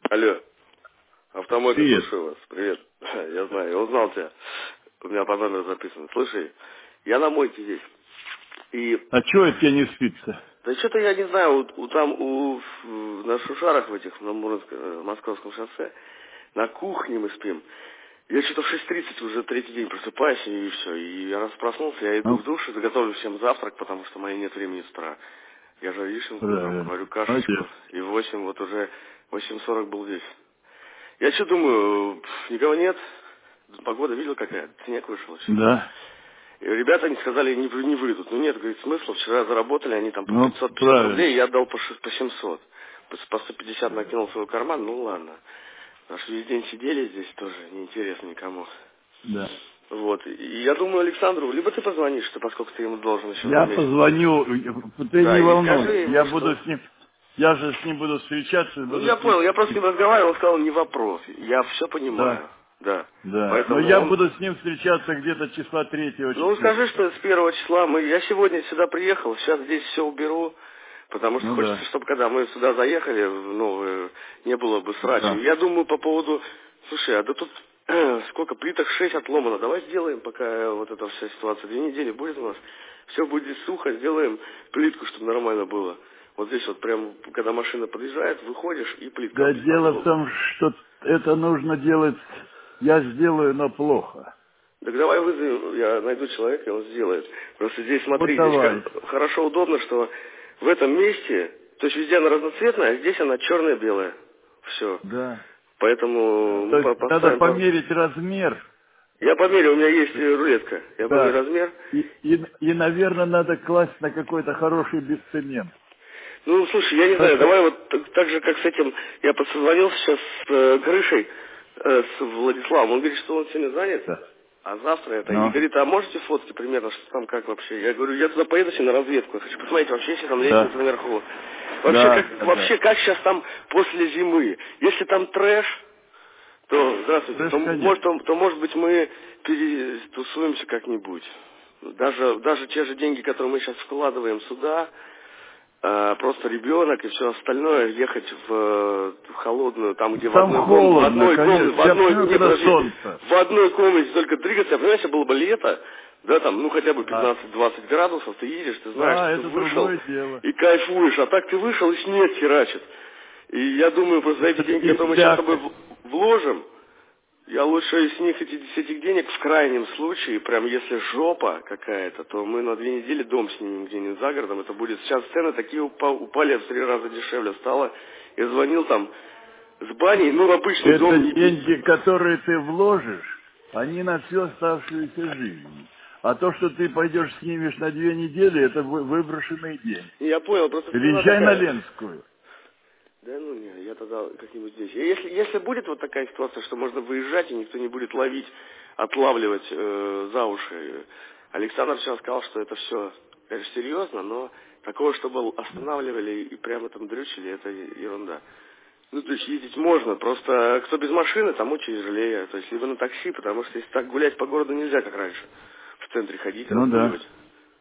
Алло, автомойка, Привет. слушаю вас. Привет. Я знаю, я узнал тебя. У меня по номеру записано. Слушай, я на мойке здесь. И А чего это тебе не спится? да что-то я не знаю, на Шушарах в этих, на Московском шоссе, на кухне мы спим. Я что-то в 6:30 уже третий день просыпаюсь, и все. И я раз проснулся, я иду Ну, в душ и заготовлю всем завтрак, потому что моей нет времени с утра. Я же яичницу там правильно. варю Молодец. кашечку, и в 8 вот уже 8:40 был здесь. Я что думаю, никого нет, погода видел какая, снег вышел еще. Да. И ребята они сказали, не выйдут. Ну нет, говорит, смысла, вчера заработали, они там по Ну, 550 правильно. рублей, я отдал по 700. По 150 накинул в свой карман, ну ладно. Потому что весь день сидели здесь тоже, неинтересно никому. Да. Вот, и я думаю Александру, либо ты позвонишь, поскольку ты ему должен еще за Я месяц. позвоню, ты Да, не и скажи волнуйся. ему, Я буду что... с ним, я же с ним буду встречаться, Ну буду я с ним. понял, я просто с ним разговаривал, он сказал, не вопрос, я все Да. понимаю, да. Да. Но Поэтому я он... буду с ним встречаться где-то числа 3-4. Ну, скажи, что с 1 числа я сегодня сюда приехал, сейчас здесь все уберу, потому что Ну хочется, да. чтобы когда мы сюда заехали, не было бы срача. Да. Я думаю по поводу, слушай, а да тут сколько плиток, 6 отломано, давай сделаем, пока вот эта вся ситуация, 2 недели будет у нас, все будет сухо, сделаем плитку, чтобы нормально было. Вот здесь вот прям, когда машина подъезжает, выходишь и плитка Да, дело в асфальт. том, что это нужно делать, я сделаю, но плохо. Так давай вызовем, я найду человека, и он сделает. Просто здесь, Вот смотри, здесь давай. хорошо, удобно, что в этом месте, то есть везде она разноцветная, а здесь она черная-белая. Все. Да. Да. Поэтому То мы есть надо поставим... померить размер. Я померю, у меня есть рулетка. Я померю Да. размер. И, наверное, надо класть на какой-то хороший бесцемент. Ну, слушай, я не знаю, Это, давай вот так же, как с этим, я подсозвонился сейчас с Грышей, с Владиславом, он говорит, что он сегодня занят, да. а завтра это, и Ну, говорит, а можете фотки примерно, что там, как вообще? Я говорю, я туда поеду сегодня на разведку, я хочу посмотреть вообще, если там лестница да. наверху. Да, да, Вообще, да. как сейчас там после зимы? Если там трэш, то, здравствуйте, Трэш, конечно. то может быть мы перетусуемся как-нибудь. Даже те же деньги, которые мы сейчас вкладываем сюда, просто ребенок и все остальное ехать в холодную, там где Там холодно, конечно. Я понимаю, не, когда подожди, солнце. в одной комнате только двигаться, понимаешь, было бы лето, да, там, ну хотя бы Да. 15-20 градусов, ты едешь, ты знаешь, Да, что ты это вышел другое дело. и кайфуешь, а так ты вышел и снег херачит. И я думаю, просто за эти деньги, И которые мы сейчас с тобой слякоть. вложим, я лучше с них с этих денег в крайнем случае, прям если жопа какая-то, то мы на 2 недели дом снимем где-нибудь за городом. Это будет сейчас цены такие упали в 3 раза дешевле стало. Я звонил там с баней, ну обычный Это дом деньги, которые ты вложишь, они на всю оставшуюся жизнь. А то, что ты пойдешь снимешь на 2 недели, это выброшенные деньги. Я понял, просто цена Езжай на такая. Ленскую. Да ну не, я тогда как-нибудь здесь. Если будет вот такая ситуация, что можно выезжать и никто не будет отлавливать за уши. Александр сейчас сказал, что это все, конечно, серьезно, но такого, чтобы останавливали и прямо там дрючили, это ерунда. Ну, то есть ездить можно, просто кто без машины, тому тяжелее. То есть либо на такси, потому что если так гулять по городу нельзя, как раньше. В центре ходить, Ну да. разгуливать.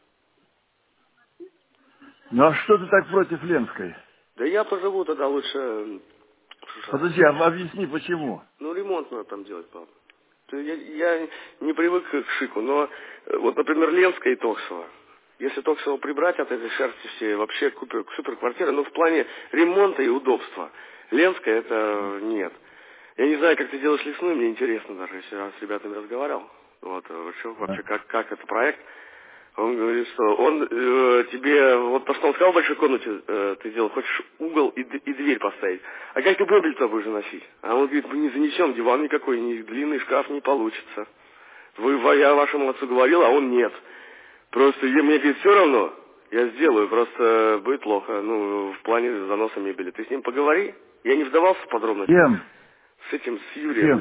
Ну а что ты так против Ленской? Да я поживу тогда лучше в Шушарах. Подожди, объясни, почему? Ну, ремонт надо там делать, пап. Я не привык к шику, но вот, например, Ленская и Токсово. Если Токсово прибрать от этой шерсти все, вообще супер квартира, но в плане ремонта и удобства. Ленская это нет. Я не знаю, как ты делаешь лесную, мне интересно даже, если я с ребятами разговаривал. Вот, вообще Да. как это проект. Он говорит, что он тебе, вот то, что он сказал в большой комнате, ты делал, хочешь угол и дверь поставить. А как ты мебель-то будешь носить? А он говорит, мы не занесем, диван никакой, ни длинный шкаф не получится. Я вашему отцу говорил, а он нет. Просто мне говорит, все равно, я сделаю, просто будет плохо, ну, в плане заноса мебели. Ты с ним поговори, я не вдавался в подробности. Кем? С Юрием. Кем?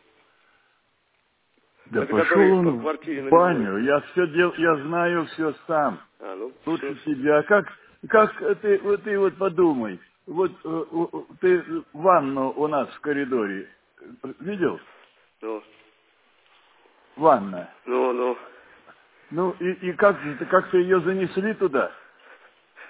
Да Это пошел который по он квартире в на Ледовой. баню. Я знаю все сам. Ну, все. Лучше тебя. Как ты вот подумай. Вот ты ванну у нас в коридоре видел? Ну, Ванна. ну. Ну и как же, как-то ее занесли туда?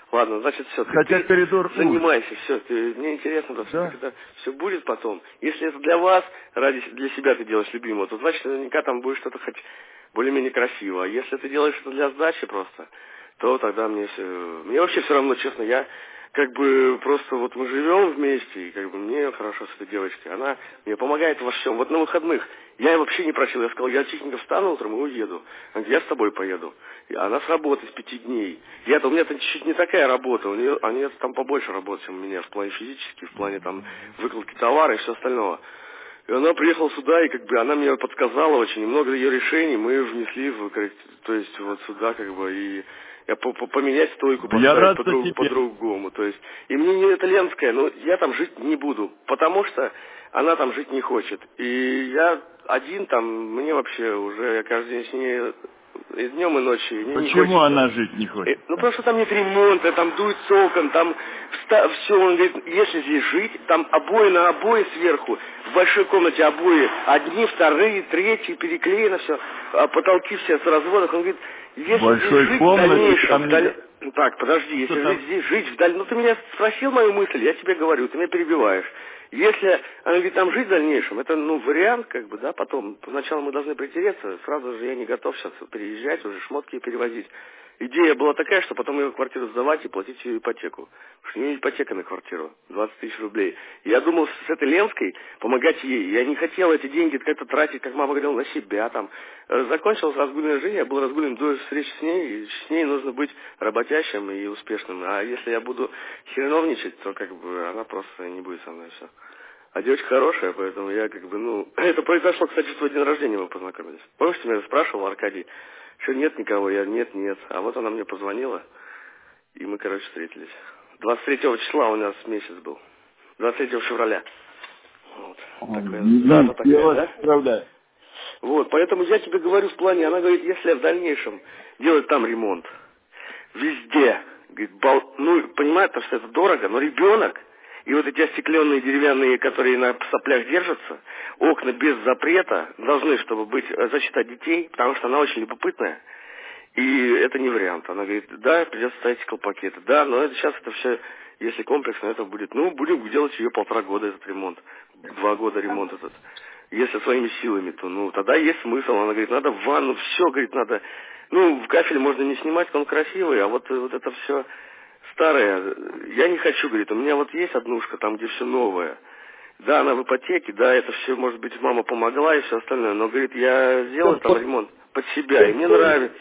Ладно, значит, все. Хотя коридор занимайся, все. Мне интересно, просто, когда все будет потом. Если это для вас, для себя ты делаешь любимого, то значит, наверняка там будет что-то хоть более-менее красиво. А если ты делаешь это для сдачи просто, то тогда мне вообще все равно, честно, я как бы просто вот мы живем вместе, и как бы мне хорошо с этой девочкой. Она мне помогает во всем. Вот на выходных я ей вообще не просил. Я сказал, я тихенько встану утром и уеду. Она говорит, я с тобой поеду. И она с работы с 5 дней. У меня там чуть-чуть не такая работа. У нее там побольше работы, чем у меня в плане физически, в плане там выкладки товара и все остального. И она приехала сюда, и как бы она мне подсказала очень, и много ее решений мы внесли то есть вот сюда как бы, и я поменять стойку, поставить по-другому. То есть, и мне не это Ленская, но я там жить не буду, потому что она там жить не хочет. И я один там, мне вообще уже, я каждый день с ней и днем, и ночью. Почему она жить не хочет? Ну, потому что там нет ремонта, там дует с окон, там все. Он говорит, если здесь жить, там обои на обои сверху, в большой комнате обои, одни, вторые, третьи, переклеено все, а потолки все с разводов. Он говорит, если большой здесь жить комнате, в дальнейшем, так, подожди, если здесь жить в дальнейшем, ну ты меня спросил мою мысль, я тебе говорю, ты меня перебиваешь. Если она говорит, там жить в дальнейшем, это, вариант, как бы, да, потом. Сначала мы должны притереться, сразу же я не готов сейчас переезжать, уже шмотки перевозить. Идея была такая, что потом ее квартиру сдавать и платить ее ипотеку. Потому что у нее ипотека на квартиру, 20 тысяч рублей. Я думал с этой Ленской помогать ей. Я не хотел эти деньги как-то тратить, как мама говорила, на себя там. Закончилась разгульная жизнь, я был разгулен до встречи с ней, и с ней нужно быть работящим и успешным. А если я буду хреновничать, то как бы она просто не будет со мной, все. А девочка хорошая, поэтому я как бы, это произошло, кстати, в твой день рождения мы познакомились. Помнишь, ты меня спрашивал, Аркадий, что нет никого, я нет. А вот она мне позвонила, и мы, встретились. 23 числа у нас месяц был. 23 февраля. Вот. Дата такая, да? Правда. Вот, поэтому я тебе говорю в плане, она говорит, если в дальнейшем делать там ремонт, везде, говорит, понимает, что это дорого, но ребенок, и вот эти остекленные деревянные, которые на соплях держатся, окна без запрета должны, чтобы быть, засчитать детей, потому что она очень любопытная. И это не вариант. Она говорит, да, придется ставить колпаки. Да, но сейчас это все, если комплексно, это будет, будем делать ее 1,5 года этот ремонт, 2 года ремонт этот. Если своими силами, то, тогда есть смысл. Она говорит, надо в ванну, все, говорит, надо, в кафель можно не снимать, он красивый, а вот это все старое. Я не хочу, говорит, у меня вот есть однушка, там, где все новое. Да, она в ипотеке, да, это все, может быть, мама помогла и все остальное, но, говорит, я сделаю там ремонт под себя, и мне нравится.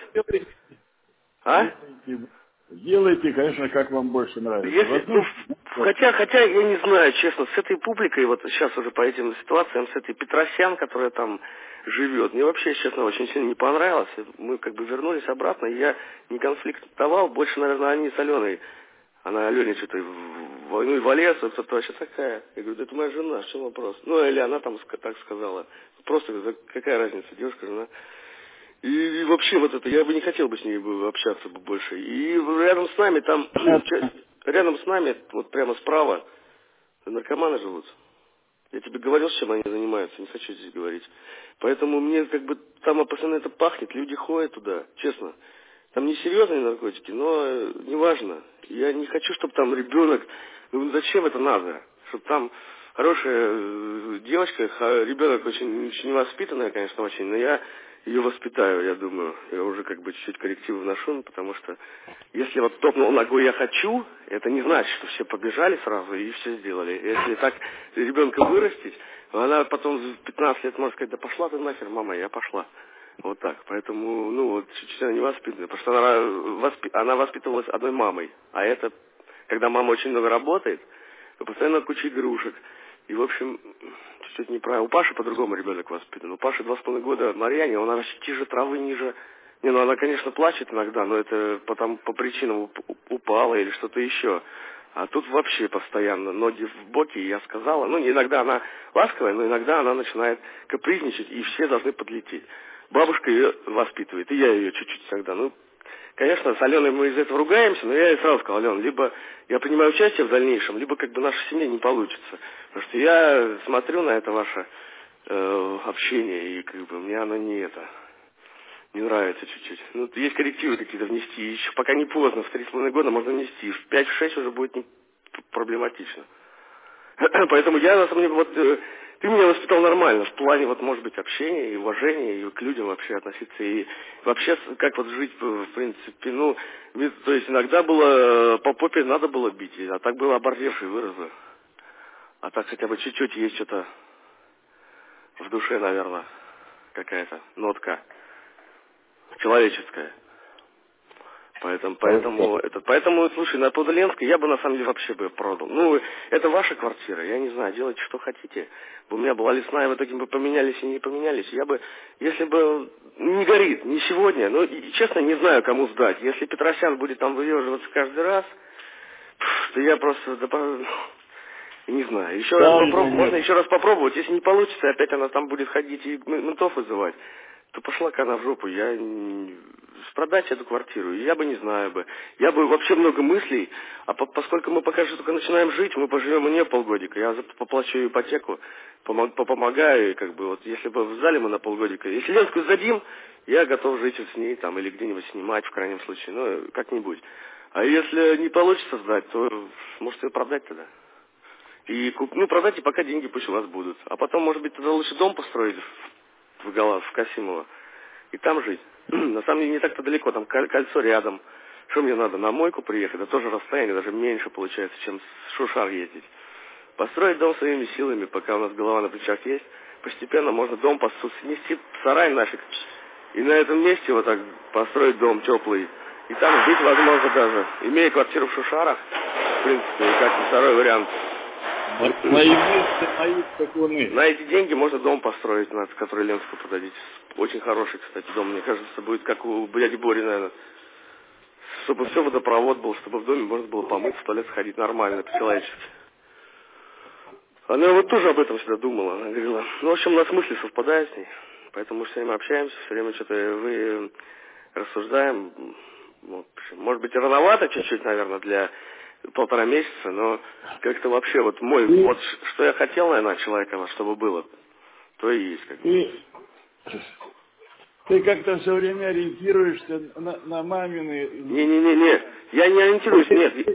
А? Делайте, конечно, как вам больше нравится. Хотя, я не знаю, честно, с этой публикой, вот сейчас уже по этим ситуациям, с этой Петросян, которая там живет, мне вообще, честно, очень сильно не понравилось. Мы как бы вернулись обратно, и я не конфликтовал, больше, наверное, они с Аленой. Она Алене что-то в войну и в лес, это вообще такая. Я говорю, это моя жена, в чем вопрос? Или она там так сказала. Просто какая разница, девушка, жена. И вообще вот это, я бы не хотел бы с ней общаться больше. И рядом с нами там, рядом с нами, вот прямо справа, наркоманы живут. Я тебе говорил, с чем они занимаются, не хочу здесь говорить. Поэтому мне как бы там постоянно это пахнет, люди ходят туда, честно. Там не серьезные наркотики, но неважно. Я не хочу, чтобы там ребенок, зачем это надо? Чтобы там хорошая девочка, ребенок очень невоспитанная, конечно, очень, но я ее воспитаю, я думаю. Я уже как бы чуть-чуть коррективы вношу, потому что если вот топнул ногой «я хочу», это не значит, что все побежали сразу и все сделали. Если так ребенка вырастить, она потом в 15 лет может сказать, да пошла ты нахер, мама, я пошла. Вот так. Поэтому, чуть-чуть она невоспитанная, потому что она воспитывалась одной мамой. А это, когда мама очень много работает, то постоянно куча игрушек. И, в общем, чуть-чуть неправильно. У Паши по-другому ребенок воспитан. У Паши 2,5 года Марьяне, она вообще тише травы, ниже. Она, конечно, плачет иногда, но это по причинам упала или что-то еще. А тут вообще постоянно ноги в боки, и я сказала, иногда она ласковая, но иногда она начинает капризничать, и все должны подлететь. Бабушка ее воспитывает, и я ее чуть-чуть всегда. Конечно, с Аленой мы из-за этого ругаемся, но я ей сразу сказал, Алена, либо я принимаю участие в дальнейшем, либо как бы наша семья не получится. Потому что я смотрю на это ваше общение, и как бы мне оно Не нравится чуть-чуть. Ну, есть коррективы какие-то внести. Еще пока не поздно, в 3,5 года можно внести. В 5-6 уже будет не проблематично. Поэтому я, на самом деле, вот ты меня воспитал нормально, в плане, вот, может быть, общения и уважения, и к людям вообще относиться, и вообще, как вот жить, в принципе, ну, то есть иногда было, по попе надо было бить, а так было оборзевший вырос бы. А так хотя бы чуть-чуть есть что-то в душе, наверное, какая-то нотка человеческая. Поэтому, слушай, на Подоленской я бы на самом деле вообще бы продал. Ну, это ваша квартира, я не знаю, делайте что хотите. У меня была лесная, в итоге мы поменялись и не поменялись. Я бы, если бы не горит, не сегодня, ну, и, честно, не знаю, кому сдать. Если Петросян будет там выеживаться каждый раз, то я просто, не знаю, еще раз можно еще раз попробовать. Если не получится, опять она там будет ходить и ментов вызывать, то пошла-ка она в жопу. Продать эту квартиру, я бы не знаю бы. Я бы вообще много мыслей, а поскольку мы пока что только начинаем жить, мы поживем у нее полгодика. Я поплачу ипотеку, помогаю, и как бы вот если бы в зале мы на полгодика. Если Ленскую сдадим, я готов жить с ней там или где-нибудь снимать в крайнем случае, ну, как-нибудь. А если не получится сдать, то может ее продать тогда. И продать, и пока деньги пусть у вас будут. А потом, может быть, тогда лучше дом построить в Касимово и там жить. На самом деле не так-то далеко, там кольцо рядом. Что мне надо, на мойку приехать? Это тоже расстояние, даже меньше получается, чем с Шушар ездить. Построить дом своими силами, пока у нас голова на плечах есть. Постепенно можно дом снести сарай нафиг. И на этом месте вот так построить дом теплый. И там жить возможно даже. Имея квартиру в Шушарах, в принципе, как второй вариант. На эти деньги можно дом построить, который Ленску продадите. Очень хороший, кстати, дом, мне кажется, будет как у дяди Бори, наверное. Чтобы все водопровод был, чтобы в доме можно было помыться, в туалет сходить нормально, по-человечески. Она вот тоже об этом всегда думала. Она говорила, ну, в общем, у нас мысли совпадают с ней. Поэтому мы все время общаемся, все время что-то рассуждаем. Вот. Может быть, рановато чуть-чуть, наверное, для 1,5 месяца, но как-то вообще вот вот что я хотел, наверное, от человека, чтобы было, то и есть. Как бы. Ты как-то все время ориентируешься на мамины... Не, я не ориентируюсь,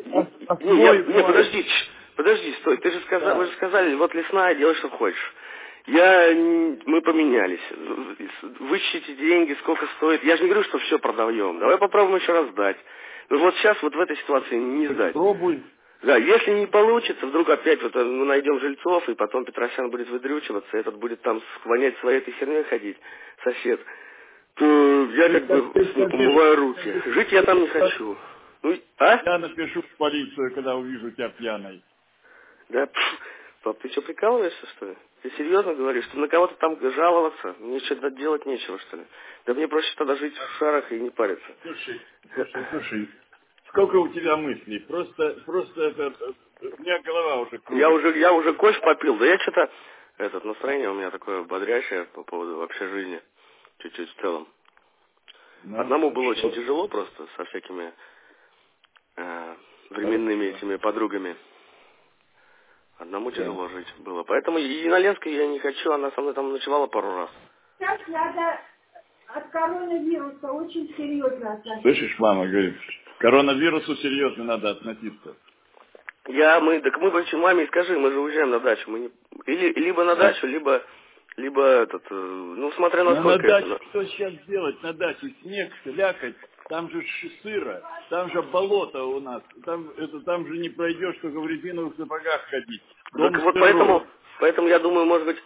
нет, подожди, стой, вы же сказали, вот лесная, делай, что хочешь. Мы поменялись, вычтите деньги, сколько стоит, я же не говорю, что все продаем, давай попробуем еще раз сдать. Ну вот сейчас вот в этой ситуации не сдать. Пробуй. Да, если не получится, вдруг опять вот мы найдем жильцов, и потом Петросян будет выдрючиваться, этот будет там склонять своей этой херней ходить, сосед, то я как бы умываю руки. Жить я там не хочу. Я напишу в полицию, когда увижу тебя пьяной. Да, пап, ты что, прикалываешься, что ли? Ты серьезно говоришь, что на кого-то там жаловаться? Мне что-то делать нечего, что ли? Да мне проще тогда жить в Шушарах и не париться. Слушай. Сколько у тебя мыслей? Просто это... У меня голова уже кружится. Я уже кофе попил, да я что-то... настроение у меня такое бодрящее по поводу вообще жизни. Чуть-чуть в целом. Одному было очень тяжело просто со всякими временными этими подругами. Одному тяжело жить было. Поэтому и на Ленской я не хочу, она со мной там ночевала пару раз. Сейчас надо от коронавируса очень серьезно относиться. Слышишь, мама говорит, к коронавирусу серьезно надо относиться. Мы маме скажи, мы же уезжаем на дачу. Либо на дачу, либо смотря на сколько. На даче что сейчас делать? На даче снег, лякоть, там же сыро, там же болото у нас, там же не пройдешь, только в резиновых сапогах ходить. Так вот поэтому я думаю, может быть,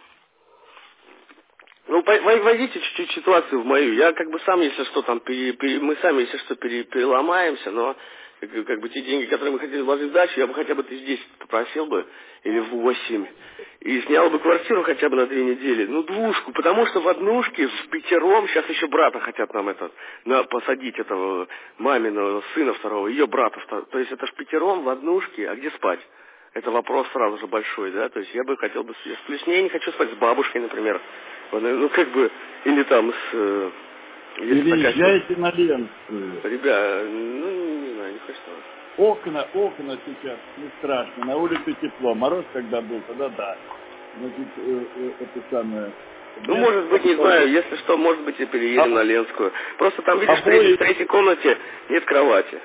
войдите чуть-чуть ситуацию в мою. Я как бы сам, если что, там, мы сами, если что, переломаемся, но как бы те деньги, которые мы хотели вложить в дачу, я бы хотя бы 10 попросил бы, или в 8, и снял бы квартиру хотя бы на 2 недели, 2, потому что в однушке, в пятером, сейчас еще брата хотят нам посадить этого маминого сына второго, ее брата, то есть это ж пятером в однушке, а где спать? Это вопрос сразу же большой, да, то есть я бы хотел бы с я не хочу спать с бабушкой, например, или там с... Переезжайте на Ленскую. Ребят, не знаю, не хочу. Окна сейчас не страшно, на улице тепло. Мороз когда был, тогда да. Значит, это самое. Ну, может быть, не знаю, если что, может быть, и переедем на Ленскую. Просто там, видишь, в третьей комнате нет кровати.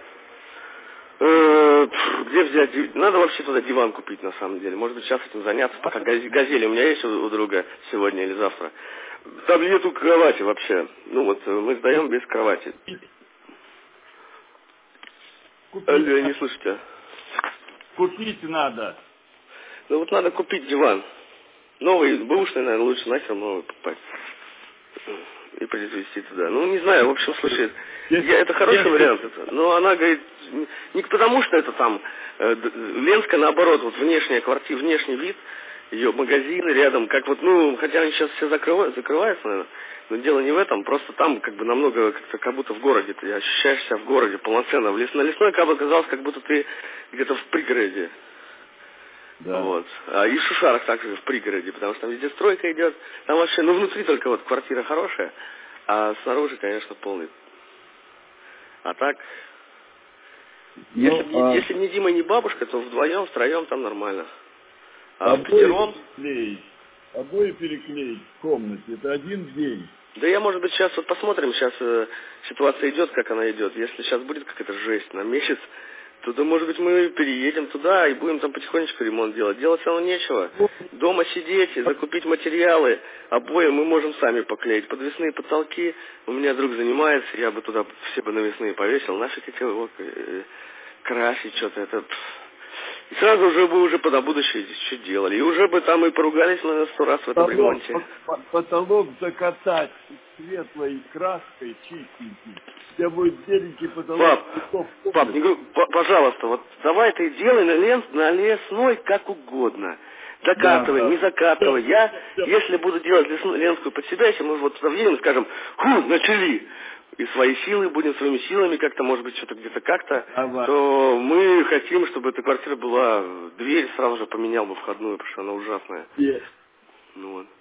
Где взять? Надо вообще туда диван купить, на самом деле. Может быть, сейчас этим заняться, пока газели у меня есть у друга сегодня или завтра. Там нету кровати вообще. Ну вот, мы сдаем без кровати. Алло, я не слышу тебя. Купить надо. Ну вот надо купить диван. Новый, бэушный, наверное, лучше нахер новый покупать. И произвести туда. Ну, не знаю, в общем, слушай, это хороший вариант. Но она говорит, не потому что это там, Ленская, наоборот, вот внешняя квартира, внешний вид, ее магазины рядом, как вот, ну, хотя они сейчас все закрываются, наверное, но дело не в этом, просто там как бы намного, как будто в городе, ты ощущаешь себя в городе полноценно. На лесной как бы казалось, как будто ты где-то в пригороде. Да. Вот. И в Шушарах также в пригороде, потому что там везде стройка идет. Там вообще, ну, внутри только вот квартира хорошая, а снаружи, конечно, полный. А так, если не Дима, не бабушка, то вдвоем, втроем там нормально. А впятером... Обои переклеить в комнате, это один день. Да я, может быть, сейчас вот посмотрим, сейчас ситуация идет, как она идет. Если сейчас будет какая-то жесть на месяц, то, может быть, мы переедем туда и будем там потихонечку ремонт делать. Делать все равно нечего. Дома сидеть и закупить материалы. Обои мы можем сами поклеить. Подвесные потолки. У меня друг занимается, я бы туда все бы навесные повесил. Нафиг эти вот красить что-то. Это... И сразу уже бы уже на будущее здесь что делали. И уже бы там и поругались, наверное, 100 раз в этом ремонте. Потолок закатать светлой краской чистенький. У тебя будет беленький потолок. Пап, не говорю, пожалуйста, вот давай ты делай на лесной как угодно. Закатывай, не закатывай. Я, если буду делать Ленскую под себя, если мы вот туда въедем и скажем, начали, и свои силы будем, своими силами как-то, может быть, что-то где-то как-то, то мы хотим, чтобы эта квартира была, дверь сразу же поменял бы входную, потому что она ужасная. Ну вот.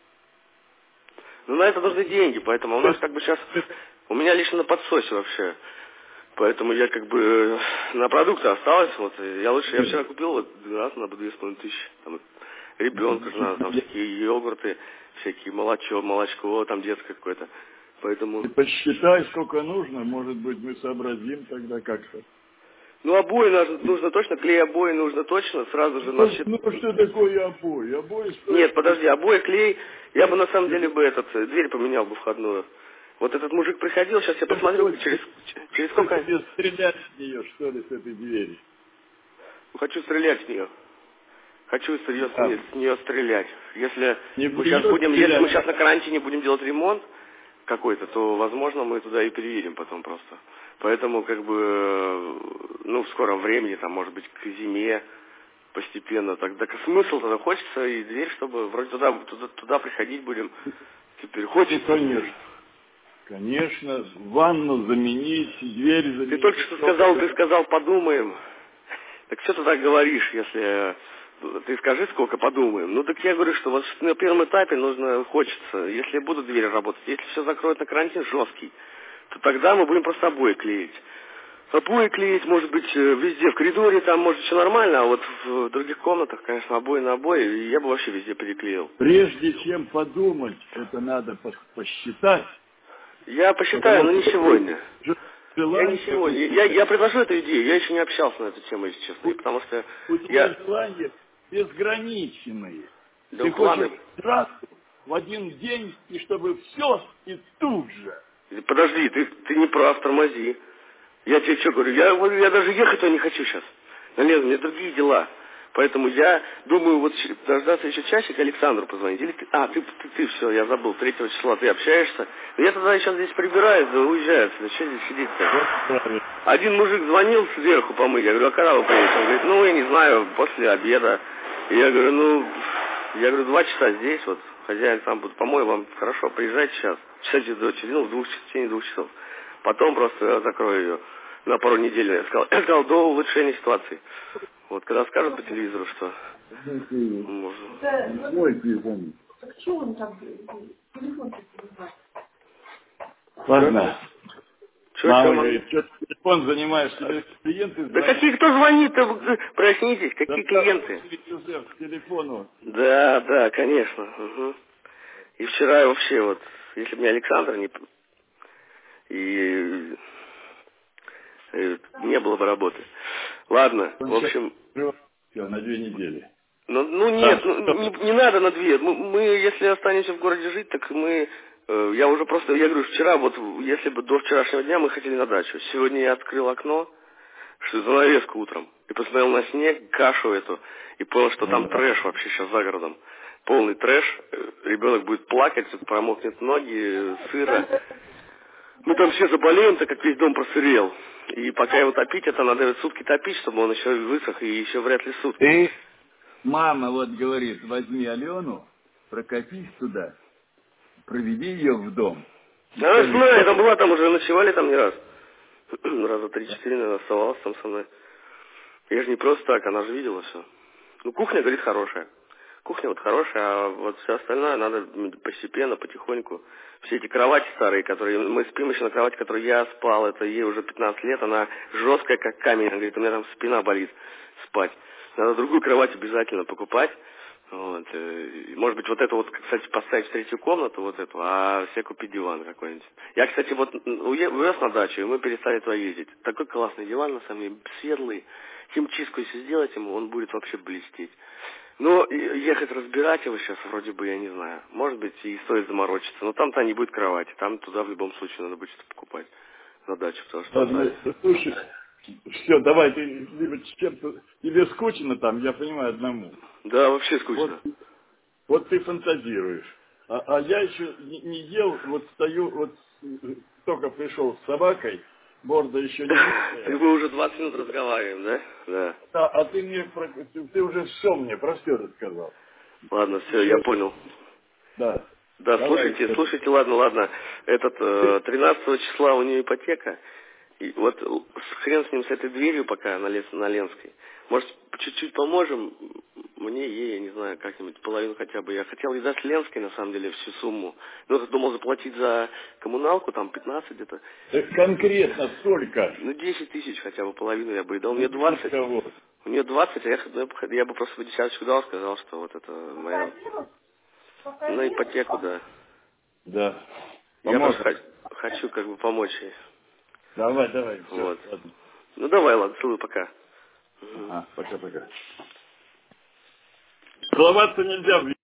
Ну на это нужны деньги, поэтому у нас как бы сейчас, у меня лично на подсосе вообще. Поэтому я как бы на продукты осталось, вот, я вчера купил вот раз на 2500. Там ребенку же надо, там всякие йогурты, всякие молочко, там детское какое-то. Поэтому... Ты посчитай, сколько нужно, может быть, мы сообразим тогда как-то. Ну, обои нужно точно, клей обои нужно точно, сразу же... Ну, что такое обои? Нет, подожди, обои, клей, я бы на самом деле дверь поменял бы входную. Вот этот мужик приходил, сейчас я посмотрю, через сколько... Тебе стрелять в нее, что ли, с этой двери? Хочу стрелять в нее. Хочу с нее стрелять. Если мы сейчас на карантине будем делать ремонт какой-то, то, возможно, мы туда и переедем потом просто. Поэтому, как бы, ну, в скором времени, там, может быть, к зиме постепенно. Тогда смысл тогда хочется, и дверь, чтобы вроде туда приходить будем. Теперь хочется. Ну, конечно, ванну заменить, дверь заменить. Ты только что сказал, подумаем. Так что ты так говоришь, если... Ты скажи, сколько подумаем. Ну, так я говорю, что вот на первом этапе хочется, если будут двери работать, если все закроют на карантин жесткий, то тогда мы будем просто обои клеить. Обои клеить, может быть, везде, в коридоре там, может, все нормально, а вот в других комнатах, конечно, обои на обои, и я бы вообще везде переклеил. Прежде чем подумать, это надо посчитать. Я посчитаю, но не сегодня. Я не сегодня. Я предложу эту идею, я еще не общался на эту тему, если честно, потому что я... желания безграничные. Да, ты хочешь сразу, в один день, и чтобы все, и тут же. Подожди, ты не прав, тормози. Я тебе что говорю, я даже ехать-то не хочу сейчас. Налезу, у меня другие дела. Поэтому я думаю, вот дождаться еще часик, Александру позвонить. Или ты все, я забыл, 3 числа ты общаешься. Я тогда сейчас здесь прибираюсь, да уезжаю. Да что здесь сидеть-то? Один мужик звонил сверху помыть. Я говорю, а когда вы приедете? Он говорит, ну, я не знаю, после обеда. И я говорю, 2 часа здесь, вот, хозяин сам будет помой, вам хорошо, приезжайте сейчас. Часа через 2 часов. Потом просто закрою ее на пару недель. Я сказал, до улучшения ситуации. Вот, когда скажут по телевизору, что можно. Мой телефон. Так что он там телефон-то занимает? Ладно. Мама говорит, что ты телефон занимаешь, тебе клиенты звонят. Да какие, кто звонит-то? Проснитесь, какие клиенты? К телефону. Да, конечно. Угу. И вчера вообще вот, если бы не Александр, не было бы работы. Ладно, в общем... Все, на 2 недели. Ну нет, не надо на 2. Мы, если останемся в городе жить, так мы... Я уже просто, я говорю, вчера, вот если бы до вчерашнего дня мы хотели на дачу. Сегодня я открыл окно, что занавеску утром, и посмотрел на снег, кашу эту, и понял, что там трэш вообще сейчас за городом. Полный трэш, ребенок будет плакать, промокнет ноги, сыро. Мы там все заболеем, так как весь дом просырел. И пока его топить, это надо сутки топить, чтобы он еще высох, и еще вряд ли сутки. Мама вот говорит, возьми Алену, прокатись туда, проведи ее в дом. Она знает, там была, там уже ночевали там не раз. Раза 3-4, наверное, оставалась там со мной. Я же не просто так, она же видела все. Ну, кухня, говорит, хорошая. Кухня вот хорошая, а вот все остальное надо постепенно, потихоньку. Все эти кровати старые, которые... Мы спим еще на кровати, в которой я спал, это ей уже 15 лет, она жесткая, как камень. Она говорит, у меня там спина болит спать. Надо другую кровать обязательно покупать. Вот. Может быть, вот это вот, кстати, поставить в 3-ю комнату, вот эту, а все купить диван какой-нибудь. Я, кстати, вот увез на дачу, и мы перестали туда ездить. Такой классный диван, на самом деле, светлый. Химчистку если сделать ему, он будет вообще блестеть. Но ехать разбирать его сейчас, вроде бы, я не знаю. Может быть, и стоит заморочиться. Но там-то не будет кровати. Там туда в любом случае надо будет что-то покупать на дачу. Потому что ладно, слушай, все, давай, ты либо чем-то... Тебе скучно там, я понимаю, одному. Да, вообще скучно. Вот ты фантазируешь. А я еще не ел, вот стою, вот только пришел с собакой, морда еще не мытая. Ты мы уже 20 минут разговариваем, да? Да. А ты мне, ты уже все мне про все рассказал. Ладно, все, я понял. Да. Да, Давай, слушайте, ладно. 13 числа у нее ипотека. И вот хрен с ним, с этой дверью пока на Ленской. Может, чуть-чуть поможем мне, ей, я не знаю, как-нибудь половину хотя бы. Я хотел ей дать Ленской, на самом деле, всю сумму. Ну, думал заплатить за коммуналку, там 15 где-то. Конкретно сколько? Ну, 10 тысяч хотя бы, половину я бы ей дал. У нее 20. У нее 20, а я бы просто десяточку дал, сказал, что вот это моя... На ипотеку, да. Да. Я просто хочу как бы помочь ей. Давай. Все, Вот. ладно. Ну давай, ладно, целую, пока. Пока-пока. Целоваться нельзя.